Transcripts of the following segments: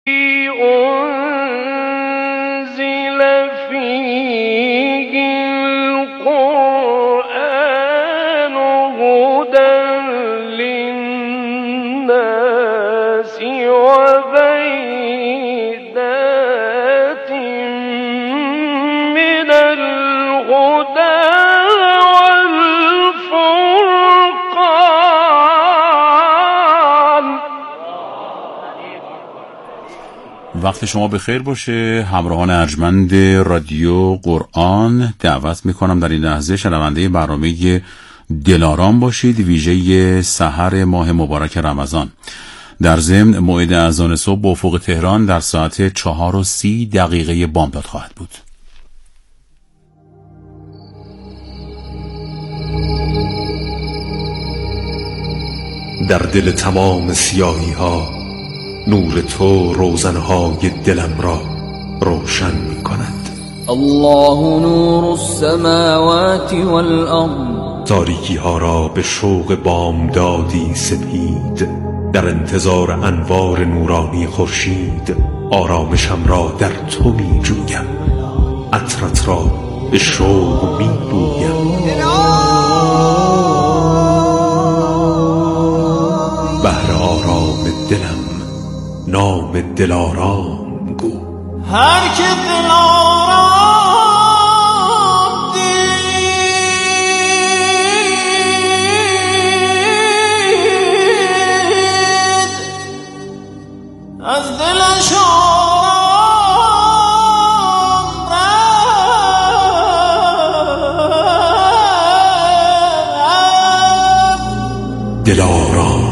أنزل فيه القرآن هدى للناس وبينات من الهدى وقت شما بخیر باشه همراهان ارجمند رادیو قرآن. دعوت میکنم در این لحظه شنونده برنامه دلارام باشید، ویژه سحر ماه مبارک رمضان. در ضمن موعد اذان صبح به افق تهران در ساعت 4:30 بامداد خواهد بود. در دل تمام سیاهی ها نور تو روزنهای دلم را روشن می کند. الله نور السماوات والارض. تاریکی ها را به شوق بامدادی سپید، در انتظار انوار نورانی خورشید آرامشم را در تو می جویم، عطرت را به شوق می بویم. بهر آرام دلم نام دلارام گو. هر که دلارام دید، از دلش آرام رفت. دلارام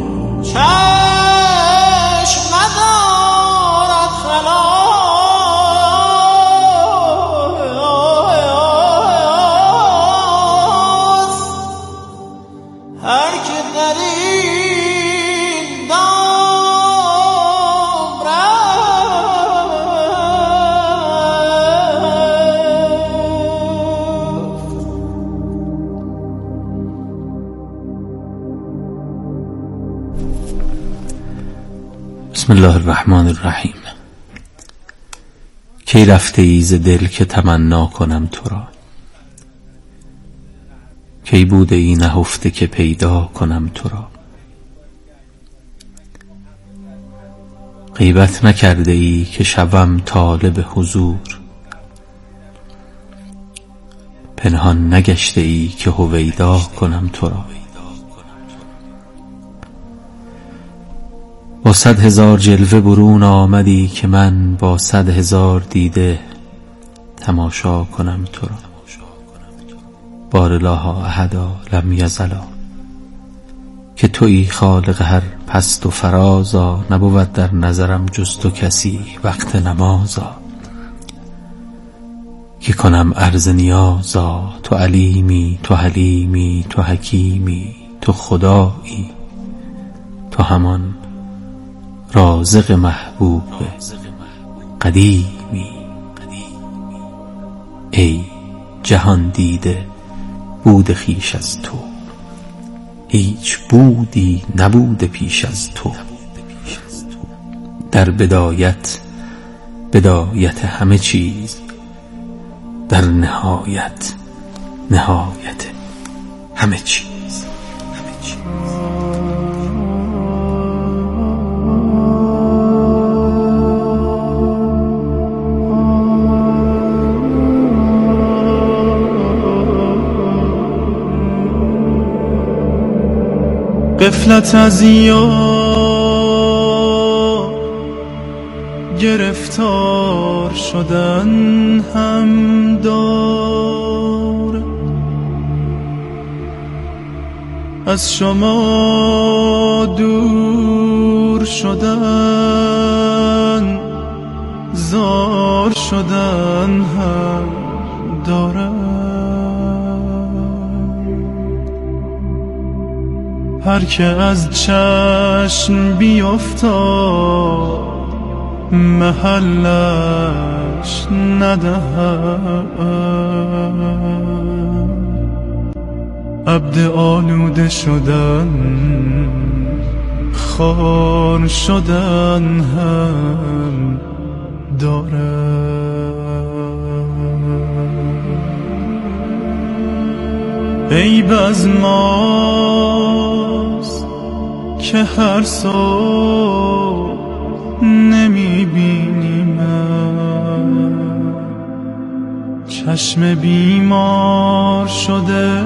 بسم الله الرحمن الرحیم. کی رفته ای ز دل که تمنا کنم تو را، کی بوده ای نهفته که پیدا کنم تو را. غیبت نکرده ای که شوم طالب حضور، پنهان نگشته ای که هویدا کنم تو را. با 100,000 جلوه برون آمدی که من با 100,000 دیده تماشا کنم تو را. بارالله احدا لم یزلا، که تویی خالق هر پست و فرازا، نبود در نظرم جز تو کسی وقت نمازا. که کنم عرض نیازا، تو علیمی، تو حلیمی، تو حکیمی، تو خدایی، تو همان رازق محبوب قدیمی. ای جهان دیده بود خویش از تو، هیچ بودی نبود پیش از تو. در بدایت بدایت همه چیز، در نهایت نهایت همه چیز. غفلت از یار گرفتار شدن هم دار، از شما دور شدن زار شدن هم دارد. هر که از چشم بیفتاد محلش ندهد، عبد آلوده شدن خار شدن هم داره. عیب از ماست که هر صبح نمیبینیم، چشم بیمار شده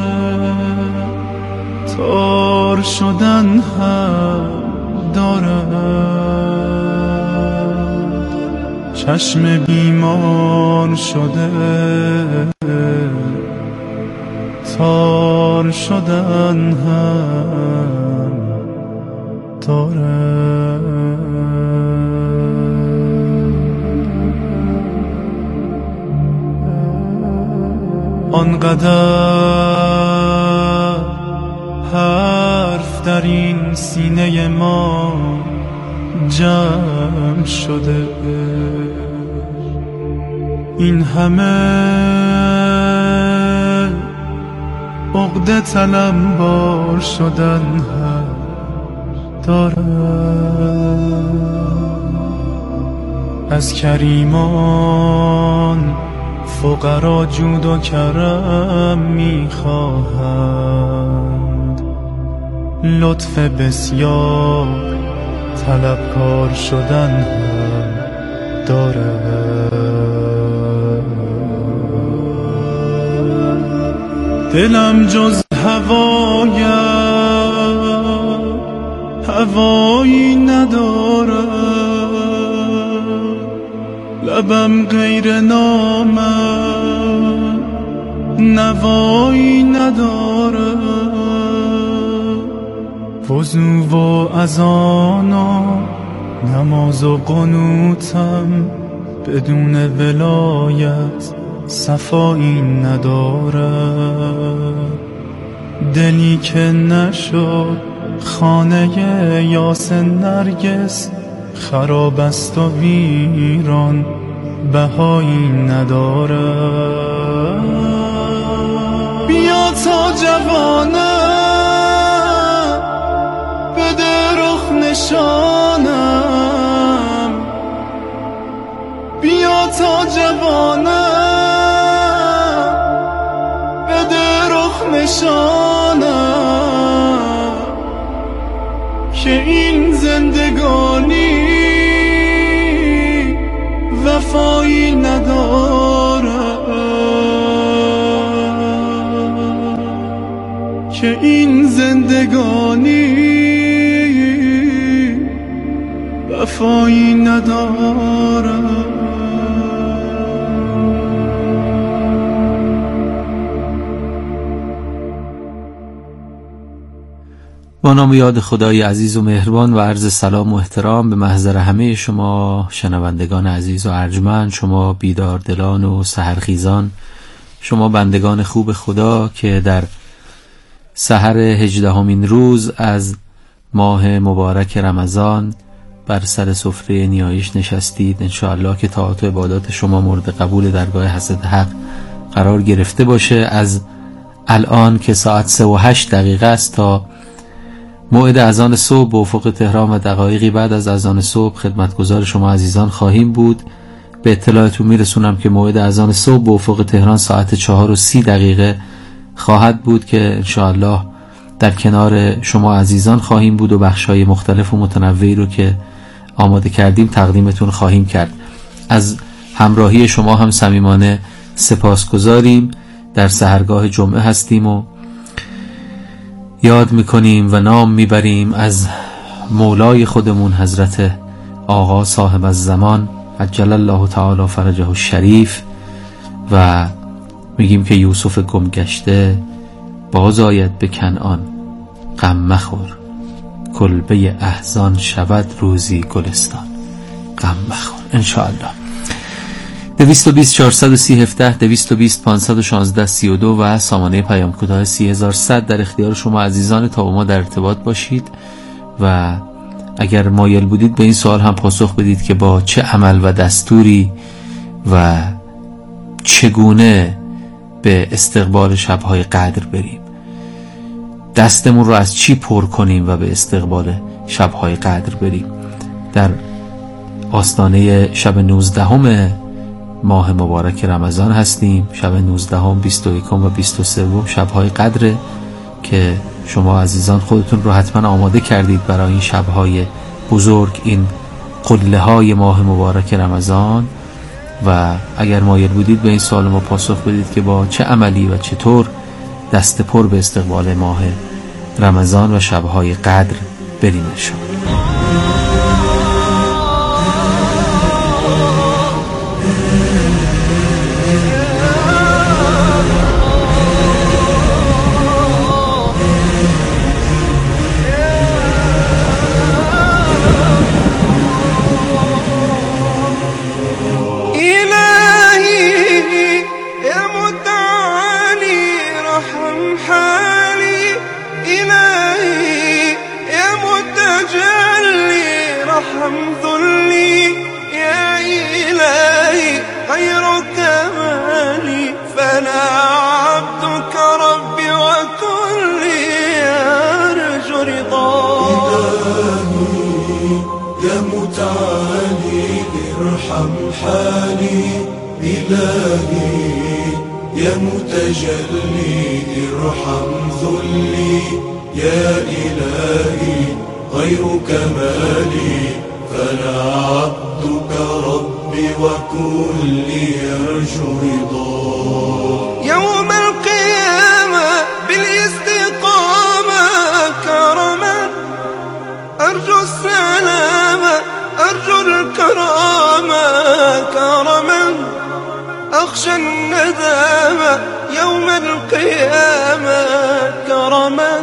تار شدن هم دارد. چشم بیمار شده تار شدن هم دارد. آنقدر حرف در این سینه ما جمع شده، این همه عقده تلمبار شدن هم دارد. از کریمان فقرا جود و کرم میخواهند، لطف بسیار طلبکار شدن هم دارد. دلم جز هوایی نداره، لبم غیر نامم نوایی نداره. وضو و اذان و نماز و قنوتم بدون ولایت صفایی نداره. دلی که نشد خانه یاس نرگس، خراب است و ویران بهایی نداره. بیا تا جوانم بده رخ نشانم، بیا تا جوانم بده رخ نشانم، که این زندگانی وفایی نداره، که این زندگانی وفایی نداره. با نام یاد خدای عزیز و مهربان و عرض سلام و احترام به محضر همه شما شنوندگان عزیز و ارجمند، شما بیداردلان و سحرخیزان، شما بندگان خوب خدا که در سحر 18مین روز از ماه مبارک رمضان بر سر سفره نیایش نشستید. انشاءالله که طاعت و عبادات شما مورد قبول درگاه حضرت حق قرار گرفته باشه. از الان که ساعت 3:08 است تا موعد اذان صبح به افق تهران و دقایقی بعد از اذان صبح خدمتگزار شما عزیزان خواهیم بود. به اطلاعتون میرسونم که موعد اذان صبح به افق تهران ساعت 4:30 خواهد بود که انشاءالله در کنار شما عزیزان خواهیم بود و بخشای مختلف و متنوعی رو که آماده کردیم تقدیمتون خواهیم کرد. از همراهی شما هم صمیمانه سپاسگزاریم. در سحرگاه جمعه هستیم و یاد میکنیم و نام میبریم از مولای خودمون حضرت آقا صاحب الزمان عجل الله تعالی فرجه الشریف و میگیم که یوسف گم گشته باز آید به کنعان، غم مخور کلبه احزان شود روزی گلستان، غم مخور. انشاءالله 220 430 17 220 516 32 و سامانه پیام کوتاه 30100 در اختیار شما عزیزان تا با ما در ارتباط باشید و اگر مایل بودید به این سوال هم پاسخ بدید که با چه عمل و دستوری و چگونه به استقبال شب‌های قدر بریم، دستمون رو از چی پر کنیم و به استقبال شبهای قدر بریم. در آستانه شب 19 ماه مبارک رمضان هستیم. شب 19، 21 و 23 شبهای قدره که شما عزیزان خودتون رو حتما آماده کردید برای این شبهای بزرگ، این قله های ماه مبارک رمضان. و اگر مایل بودید به این سوال ما پاسخ بدید که با چه عملی و چطور دست پر به استقبال ماه رمضان و شبهای قدر بریم انشاءالله. يا متجلي ارحم ذلي يا إلهي غير كمالي فأنا عبدك ربي وكلي يرجو رضاك يوم القيامة بالاستقامة كرما أرجو السلامة أرجو الكرامة كرما أخشى الندامة يوم القيامة كرما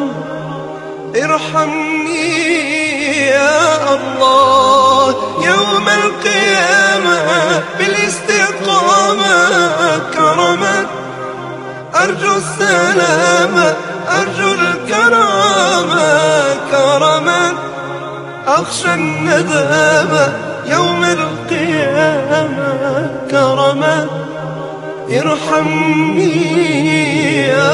ارحمني يا الله يوم القيامة بالاستقامة كرما أرجو السلامة أرجو الكرامة كرما أخشى الندامة يوم القيامة كرما ارحمني يا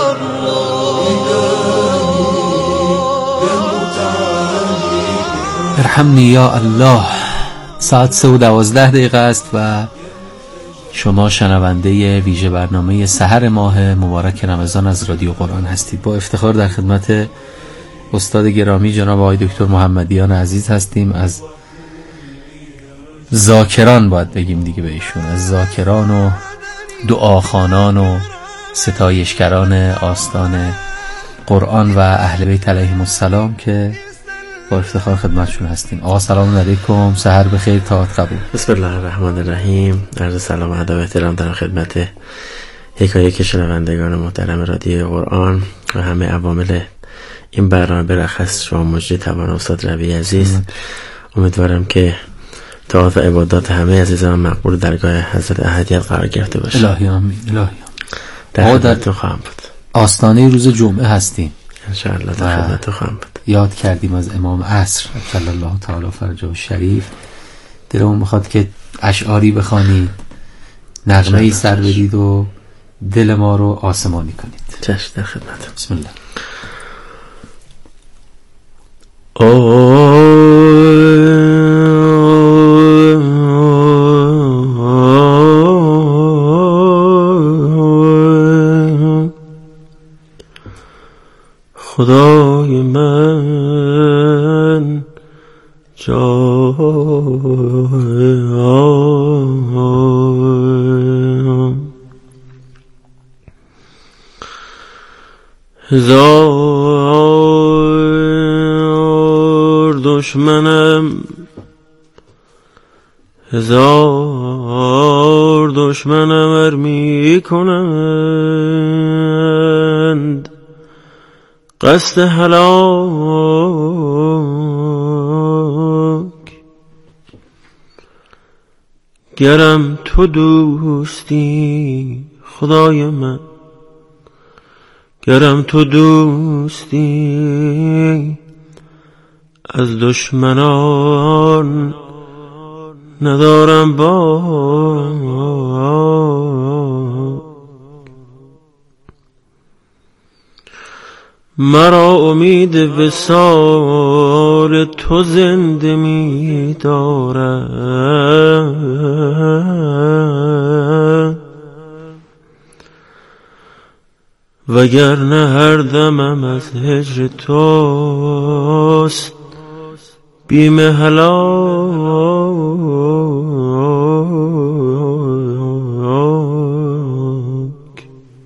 ارحمنی یا الله. ساعت 3:12 است و شما شنونده ویژه برنامه سحر ماه مبارک رمضان از رادیو قرآن هستید. با افتخار در خدمت استاد گرامی جناب آقای دکتر محمدیان عزیز هستیم. از ذاکران باید بگیم دیگه به ایشون، از ذاکران و دعاخوانان و ستایشگران آستان قرآن و اهل بیت علیهم السلام که با افتخار خدمتشون هستیم. آقا سلام علیکم، سحر بخیر، طاعت قبول. بسم الله الرحمن الرحیم. عرض سلام و ادب و احترام دارم خدمت یکایک شنوندگان محترم رادیو قرآن و همه عوامل این برنامه، برخص شما مجری توان استاد ربیعی عزیز. امیدوارم که طاعت و عبادات همه عزیزان مقبول درگاه حضرت احدیت قرار گرفته باشه. الهی آمین. الهی آمین. در خدمتتون خواهم بود. آستانه روز جمعه هستیم انشاءالله. در خدمتتون خواهم بود. یاد کردیم از امام عصر صلی الله تعالی فرجه شریف. دلمون میخواد که اشعاری بخوانید، نغمه‌ای سر بدید و دل ما رو آسمانی کنید. چشم، در خدمتتون. بسم الله. خدای من هزار دشمنم، هزار دشمنم ار می کنند قصد هلاک، گرم تو دوستی خدای من، گرم تو دوستی از دشمنان ندارم مرا امید وصال تو زنده می دارد، وگرنه هر دمم از هجر توست بیم هلاک.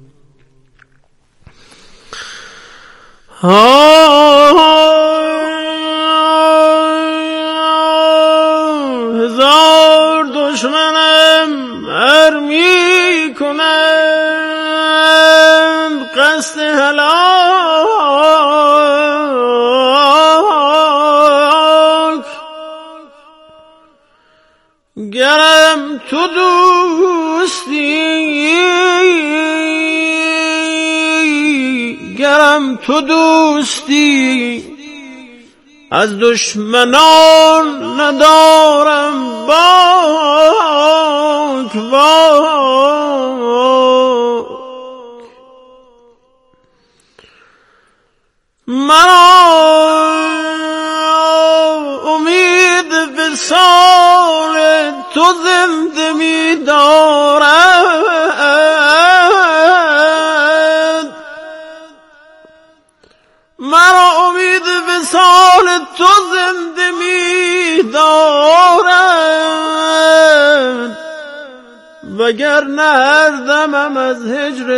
هزار دشمنم هر می کنند قصد هلاک، گرم تو دوستی از دشمنان ندارم باک. مرا امید وصال تو زنده می دارد، مرا امید وصال تو زنده می دارد، وگرنه هر دمم از هجر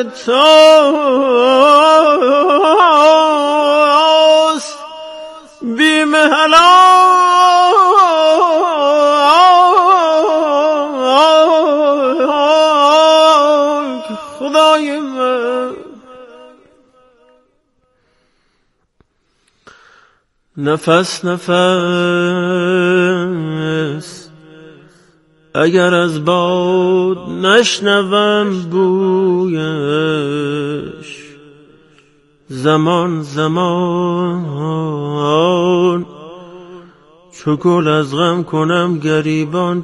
توست بیم هلاک. خدای من نفس نفس اگر از باد نشنوم بویش، زمان زمان چو گل از غم کنم گریبان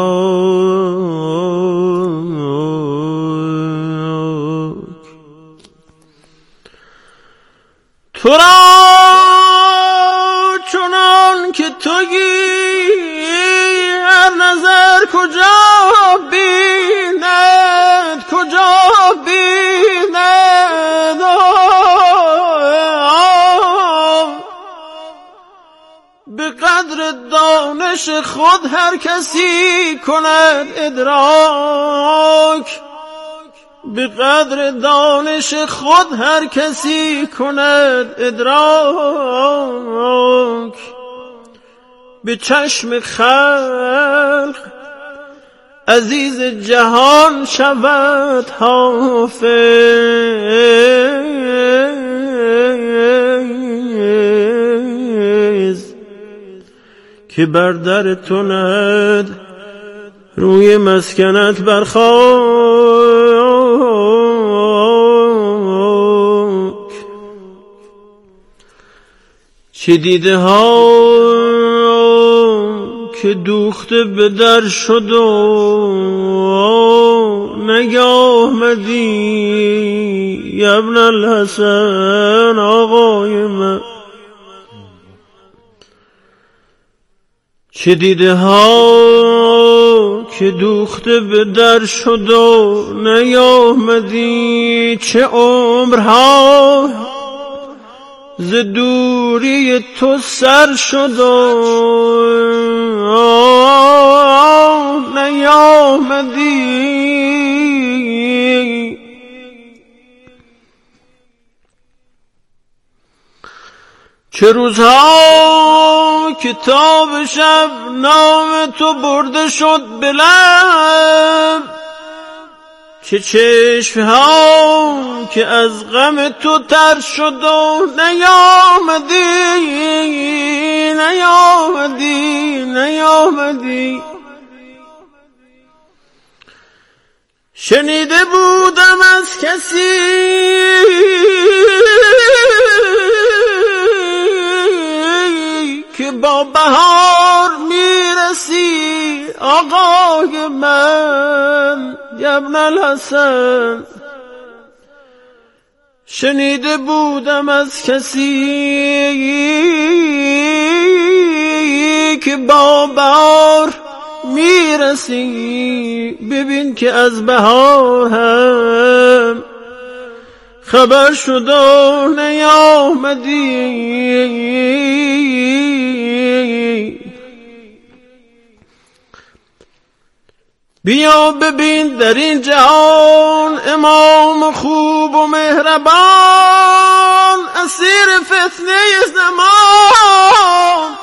چاک. تو را چنان که تویی هر نظر کجا بیند به قدر دانش خود هر کسی کند ادراک، به قدر دانش خود هر کسی کند ادراک، به چشم خلق عزیز جهان شود حافظ، که بر در تو نهد روی مسکنت برخاک. چه دیده ها که دوخته به در شد و نگاه مدی ابن الحسن آقای من. چه دیده ها که دوخته به در شد و نیامدی، چه عمرها ز دوری تو سر شد و نیامدی. چه روزها کتاب شب نام تو برده شد به لب، چه چشمها که از غم تو تر شد و نیامدی. شنیده بودم از کسی که با بهار میرسی آقای من ابن الحسن. شنیده بودم از کسی که با بهار میرسی، ببین که از بهار هم خبر شد و نیامدی. بیا ببین در این جهان امام خوب و مهربان، اسیر فتنه زمان،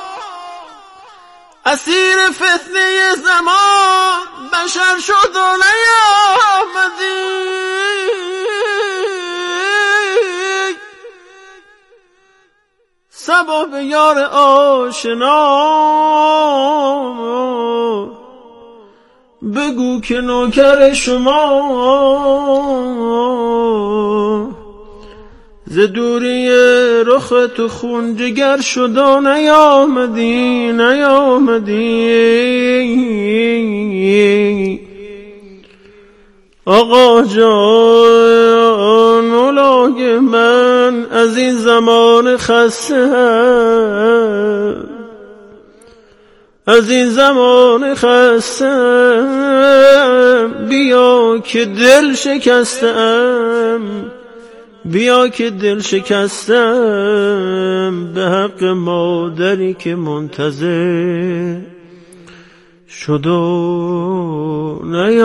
اسیر فتنه زمان، بشر شد و نیامدی. صبا به یار آشنا بگو که نوکر شما، ز دوری رخ تو خون جگر شد و نیامدی نیامدی. آقا جان مولای من از این زمان خسته هم، از این زمان خستم، بیا که دل شکستم، بیا که دل شکستم، به حق مادری که منتظر شد و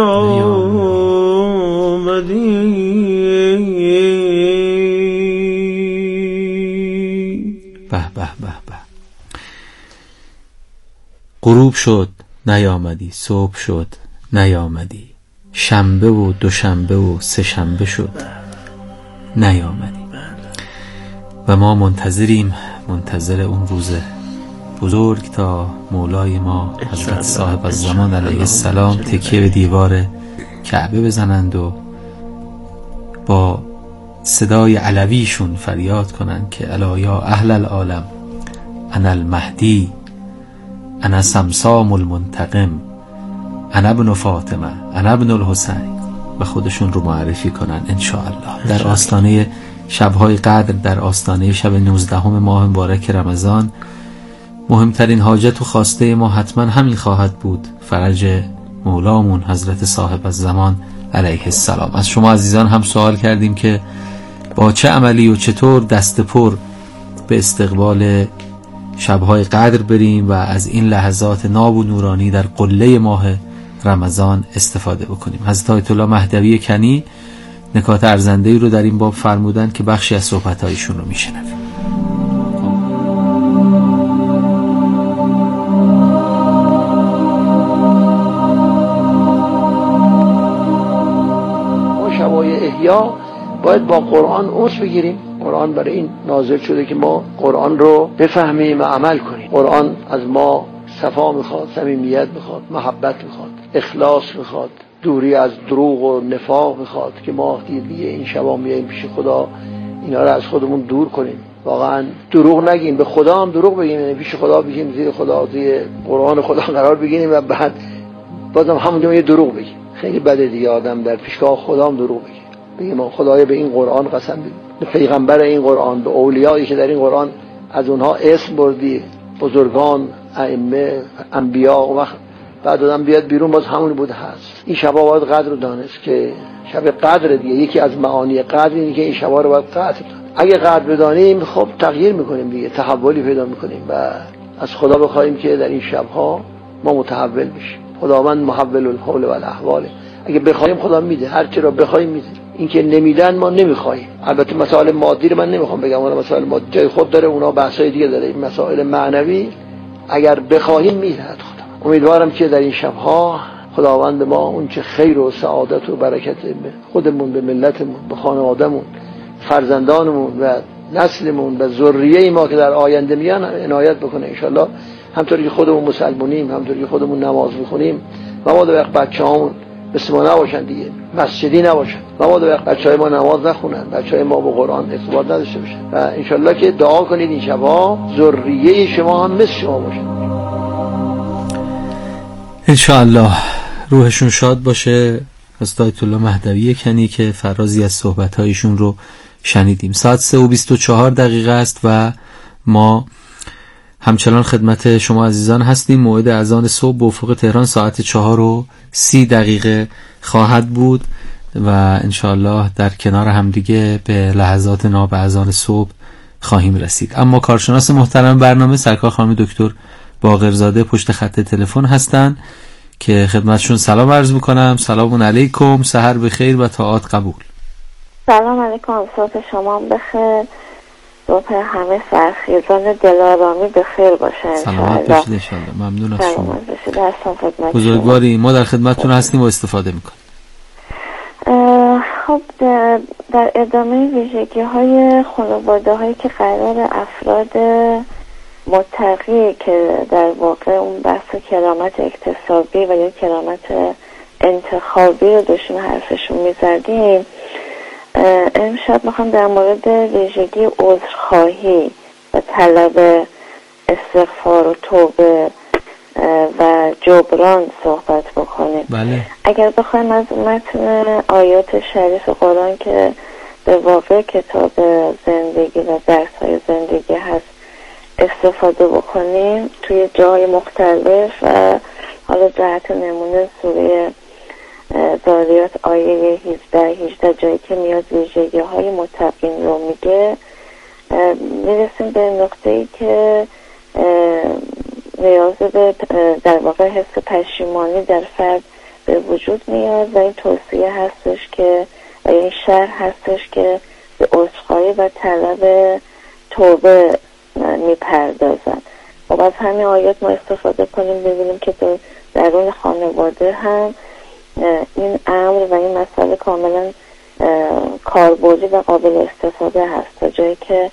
نیامدی. به به به به. غروب شد نیامدی، صبح شد نیامدی، شنبه و دوشنبه و سه شنبه شد نیامدی. و ما منتظریم، منتظر اون روز بزرگ تا مولای ما حضرت صاحب الزمان علیه السلام تکیه به دیوار کعبه بزنند و با صدای علویشون فریاد کنند که الا یا اهل العالم انا المهدی انا سمسام المنتقم انا ابن فاطمه انا ابن الحسین، و خودشون رو معرفی کنن انشاءالله. در آستانه شب‌های قدر، در آستانه شب 19 ماه مبارک رمضان، مهمترین حاجت و خواسته ما حتما همین خواهد بود، فرج مولامون حضرت صاحب الزمان علیه السلام. از شما عزیزان هم سوال کردیم که با چه عملی و چطور دست پر به استقبال شب‌های قدر بریم و از این لحظات ناب و نورانی در قله ماه رمضان استفاده بکنیم. حضرت آیت الله مهدوی کنی نکات ارزنده‌ای رو در این باب فرمودن که بخشی از صحبت‌هایشون رو میشنویم. ما شبای احیا باید با قرآن انس بگیریم. قرآن برای این نازل شده که ما قرآن رو بفهمیم و عمل کنیم. قرآن از ما صفا میخواد، صمیمیت میخواد، محبت میخواد، اخلاص میخواد، دوری از دروغ و نفاق میخواد که ما دیگه این شبا میاییم پیش خدا اینا رو از خودمون دور کنیم. واقعا دروغ نگیم، به خدا هم دروغ بگیم، یعنی پیش خدا بگیم زیر خدا، زیر قرآن خدا قرار بگیریم و بعد بازم همونجا یه دروغ بگیم. خیلی بده دیگه آدم در پیشگاه خدا هم دروغ بگه، بگیم خدایا به این قرآن قسم بدیم، به پیغمبر این قرآن، به اولیایی که در این قرآن از اونها اسم بردی، بزرگان، ائمه، انبیا، و وقت بعد آدم بیاد بیرون باز همون بوده هست. این شبا باید قدر رو دانست که شب قدر دیگه. یکی از معانی قدر اینه که این شبا رو باید قدر دانست. اگه قدر بدانیم خب تغییر میکنیم دیگه، تحولی پیدا میکنیم و از خدا بخوایم که در این شبها ما متحول بشیم. خداوند محول الحول و الاحوال. اگه بخوایم خدا میده، هر چی رو بخوایم میده. این که نمیدن ما نمیخوایم. البته مسائل مادی رو من نمیخوام بگم، اون مسائل مادی جای خود داره، اونا بحثای دیگه داره. این مسائل معنوی اگر بخوایم میده خدا. امیدوارم که در این شبها خداوند ما اون چه خیر و سعادت و برکت به خودمون، به ملتمون، به خانوادهمون، فرزندانمون و نسلمون و ذریه ما که در آینده میان عنایت بکنه انشالله. همطوری که خودمون مسلمونیم، همطوری که خودمون نماز میخونیم، مبادا وقت بچه‌هامون مثل ما نباشن دیگه، مسجدی نباشن، مبادا وقت بچه‌های ما نماز نخونن، بچه‌های ما با قرآن ارتباط نداشته باشن. و انشالله که دعا کنید این شبا ذریه شما هم مثل شما باشن انشاءالله. روحشون شاد باشه. حضرت آیت الله مهدوی کنی که فرازی از صحبت‌هایشون رو شنیدیم. ساعت 3:24 است و ما همچنان خدمت شما عزیزان هستیم. موعد اذان صبح به افق تهران ساعت 4:30 خواهد بود و انشاءالله در کنار همدیگه به لحظات ناب اذان صبح خواهیم رسید. اما کارشناس محترم برنامه سرکار خانم دکتر باقرزاده پشت خط تلفن هستند که خدمتشون سلام عرض میکنم. سلام علیکم، سحر بخیر و طاعات قبول. سلام علیکم، صبح شما بخیر، صبح همه سرخیزان دلارامی بخیر باشه. سلامت باشید انشاءالله. ممنون از شما. بزرگواری، ما در خدمتتون هستیم و استفاده میکنیم. خب در ادامه ویژگی های خانواده هایی که قرار افراد متقی که در واقع اون بحث کرامت اکتسابی و یا کرامت انتخابی رو داشتیم حرفشون میزدیم، امشب میخوام در مورد ویژگی عذرخواهی و طلب استغفار و توبه و جبران صحبت بکنیم. بله. اگر بخوایم از متن آیات شریف قرآن که به واقع کتاب زندگی و درس‌های زندگی هست استفاده بکنیم، توی جای مختلف و حالا جهت نمونه سوره ذاریات آیه 17 جایی که میاد ویژگی های متقین رو میگه، میرسیم به نقطه‌ای که نیاز به در واقع حس پشیمانی در فرد به وجود میاد و این توصیه هستش که و این شرح هستش که به عذرخواهی و طلب توبه میپردازن. و از همین آیات ما استفاده کنیم ببینیم که درون خانواده هم این امر و این مسئله کاملا کاربردی و قابل استفاده هست، تا جایی که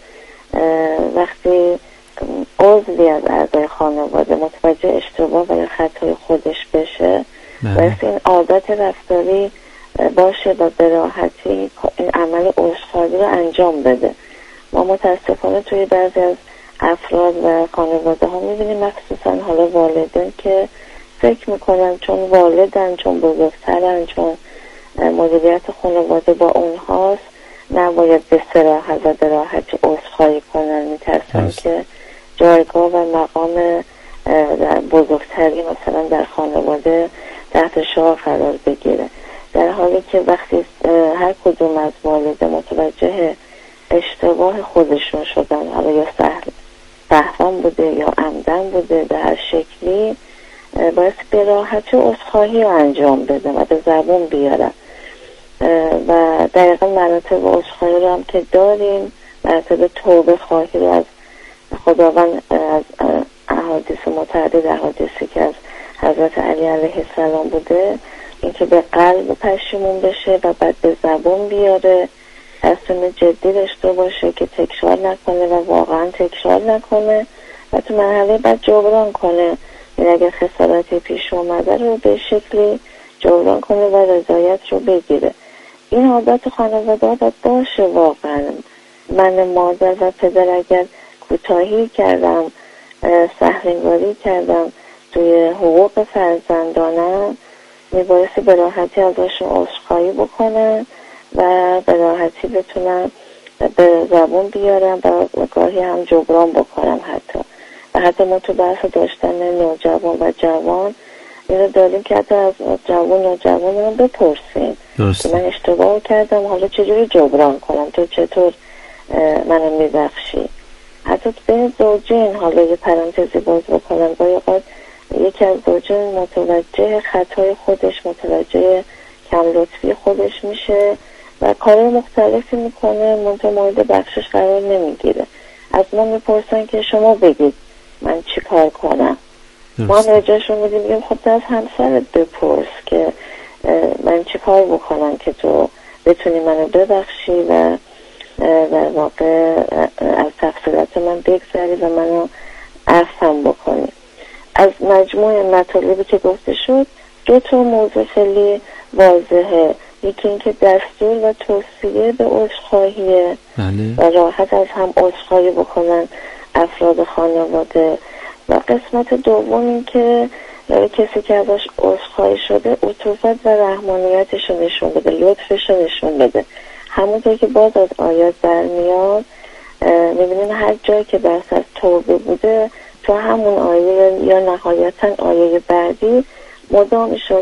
وقتی عضوی از اعضای خانواده متوجه اشتباه و خطای خودش بشه و این عادت رفتاری باشه و به راحتی این عمل عذرخواهی رو انجام بده. ما متاسفانه توی بعضی از افراد و خانواده ها میبینیم، مخصوصا حالا والدین، که فکر میکنن چون والدن، چون بزرگترن، چون مدیریت خانواده با اونهاست، نباید به صراحت و به راحتی عذرخواهی کنن. میترسن که جایگاه و مقام بزرگتری مثلا در خانواده تحت شعار قرار بگیره، در حالی که وقتی هر کدوم از والده متوجه اشتباه خودشون شدن، حالا یا سهوان بوده یا عمدن بوده، به هر شکلی باید به راحتی عذرخواهی رو انجام بده و به زبون بیارن. و دقیقا مراتب عذرخواهی رو هم که داریم، مراتب توبه خواهی رو از خداوند، از احادیث متعدد، احادیثی که از حضرت علی علیه السلام بوده، این که به قلب پشیمون بشه و بعد به زبون بیاره، تصمیم جدی داشته باشه که تکرار نکنه و واقعا تکرار نکنه و تو مرحله بعد جبران کنه. این اگر خسارتی پیش اومده رو به شکلی جبران کنه و رضایت رو بگیره. این عادت خانواده ها باید باشه. واقعا من مادر و پدر اگر کوتاهی کردم، سهلنگاری کردم توی حقوق فرزندانم، میبایستی به راحتی ازشون عذرخواهی بکنن و به راحتی بتونن به زبون بیارم و گاهی هم جبران بکنم. حتی ما تو بحث داشتن نوجوان و جوان این رو داریم که حتی از جوان و جوان بپرسیم که من اشتباه کردم، حالا چجوری جبران کنم، تو چطور منو میبخشی. حتی بین زوجین، حالا یه پرانتزی باز بکنم، گاهی اوقات یکی از زوجین متوجه خطای خودش، متوجه کم لطفی خودش میشه و کارهای مختلفی میکنه، منطقه مورد بخشش قرار نمیگیره. از ما میپرسن که شما بگید من چی کار کنم. ما نجاشون میگیم خب از همسرت بپرس که من چی کار بکنم که تو بتونی منو ببخشی و در واقع از تقصیرات من بگذری و منو عفو بکنی. از مجموع مطالبی که گفته شد 2 موضوع خیلی واضحه. یکی این که دستور و توصیه به عذرخواهیه و راحت از هم عذرخواهی بکنن افراد خانواده، و قسمت دوم این که کسی که ازش عذرخواهی شده عطوفت و رحمانیتش رو نشون بده، لطفش رو نشون بده. همونطور که باز از آیات برمیاد میبینیم هر جایی که بحث از توبه بوده تو همون آیه یا نهایتا آیه بعدی مدام اشاره